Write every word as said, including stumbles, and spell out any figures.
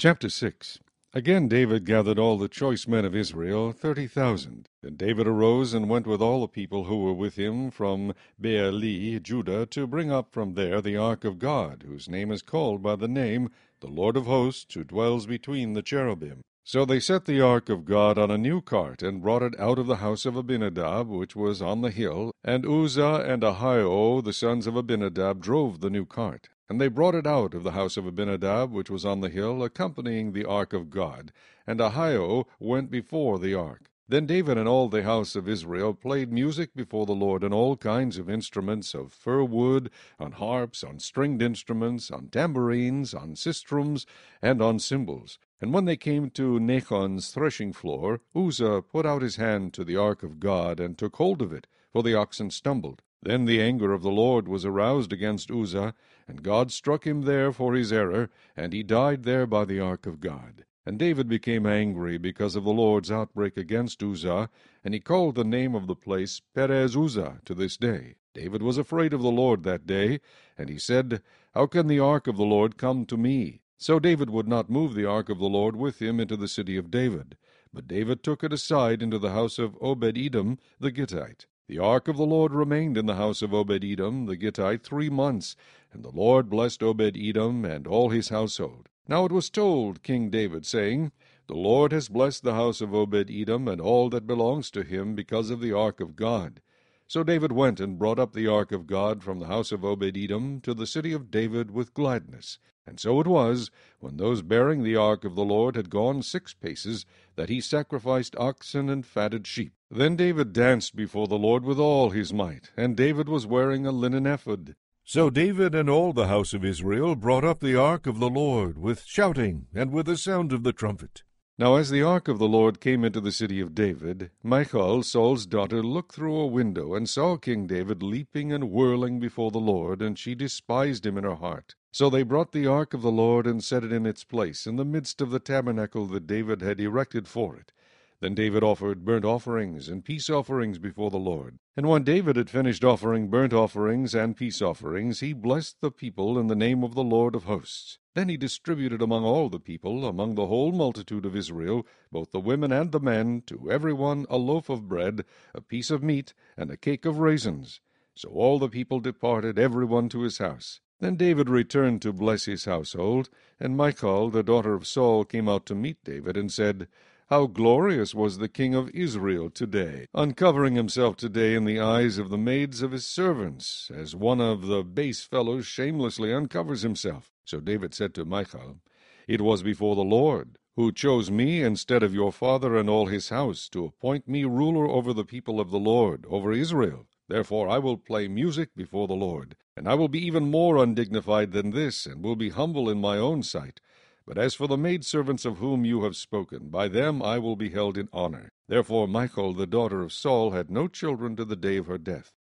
Chapter six. Again David gathered all the choice men of Israel, thirty thousand. And David arose and went with all the people who were with him from Beer-li, Judah, to bring up from there the ark of God, whose name is called by the name, the Lord of hosts, who dwells between the cherubim. So they set the ark of God on a new cart, and brought it out of the house of Abinadab, which was on the hill. And Uzzah and Ahio, the sons of Abinadab, drove the new cart. And they brought it out of the house of Abinadab, which was on the hill, accompanying the ark of God. And Ahio went before the ark. Then David and all the house of Israel played music before the Lord on all kinds of instruments of fir wood, on harps, on stringed instruments, on tambourines, on sistrums, and on cymbals. And when they came to Nachon's threshing floor, Uzzah put out his hand to the ark of God, and took hold of it, for the oxen stumbled. Then the anger of the Lord was aroused against Uzzah, and God struck him there for his error, and he died there by the ark of God. And David became angry because of the Lord's outbreak against Uzzah, and he called the name of the place Perez Uzzah to this day. David was afraid of the Lord that day, and he said, How can the ark of the Lord come to me? So David would not move the ark of the Lord with him into the city of David. But David took it aside into the house of Obed-Edom the Gittite. The ark of the Lord remained in the house of Obed-Edom the Gittite three months, and the Lord blessed Obed-Edom and all his household. Now it was told King David, saying, The Lord has blessed the house of Obed-Edom and all that belongs to him because of the ark of God. So David went and brought up the ark of God from the house of Obed-Edom to the city of David with gladness. And so it was, when those bearing the ark of the Lord had gone six paces, that he sacrificed oxen and fatted sheep. Then David danced before the Lord with all his might, and David was wearing a linen ephod. So David and all the house of Israel brought up the ark of the Lord with shouting and with the sound of the trumpet. Now as the ark of the Lord came into the city of David, Michal, Saul's daughter, looked through a window, and saw King David leaping and whirling before the Lord, and she despised him in her heart. So they brought the ark of the Lord, and set it in its place, in the midst of the tabernacle that David had erected for it. Then David offered burnt offerings and peace offerings before the Lord. And when David had finished offering burnt offerings and peace offerings, he blessed the people in the name of the Lord of hosts. Then he distributed among all the people, among the whole multitude of Israel, both the women and the men, to every one a loaf of bread, a piece of meat, and a cake of raisins. So all the people departed, every one to his house. Then David returned to bless his household, and Michal, the daughter of Saul, came out to meet David, and said, How glorious was the king of Israel today, uncovering himself today in the eyes of the maids of his servants, as one of the base fellows shamelessly uncovers himself. So David said to Michal, It was before the Lord, who chose me instead of your father and all his house, to appoint me ruler over the people of the Lord, over Israel. Therefore I will play music before the Lord, and I will be even more undignified than this, and will be humble in my own sight. But as for the maidservants of whom you have spoken, by them I will be held in honor. Therefore Michal, the daughter of Saul, had no children to the day of her death.